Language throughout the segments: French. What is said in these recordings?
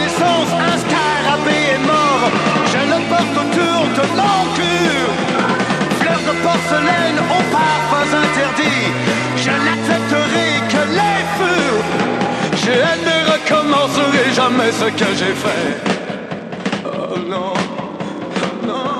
naissance, un scarabée est mort. Je le porte autour de mon cul. Fleurs de porcelaine aux parfums interdits. Je n'accepterai que les feux. Je ne recommencerai jamais ce que j'ai fait. Oh non, non.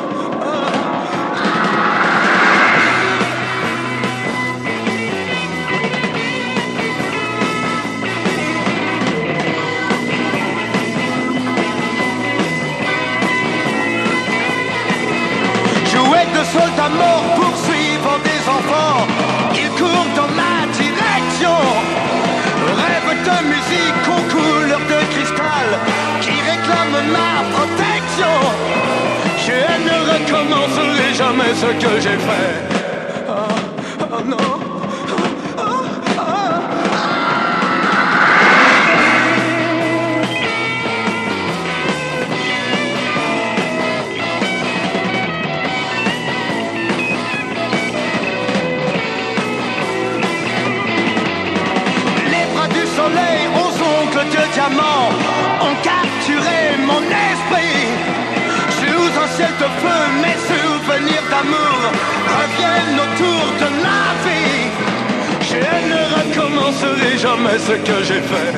Soldats morts poursuivant des enfants, ils courent dans ma direction. Rêve de musique aux couleurs de cristal qui réclame ma protection. Je ne recommencerai jamais ce que j'ai fait. Oh, oh non. Ont capturé mon esprit. Sous un ciel de feu, mes souvenirs d'amour reviennent autour de ma vie. Je ne recommencerai jamais ce que j'ai fait.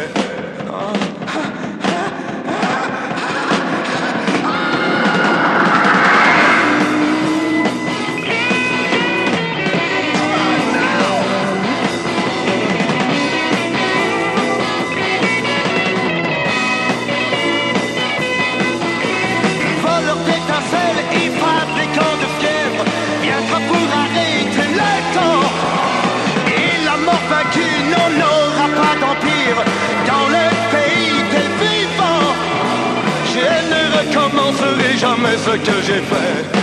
Jamais ce que j'ai fait.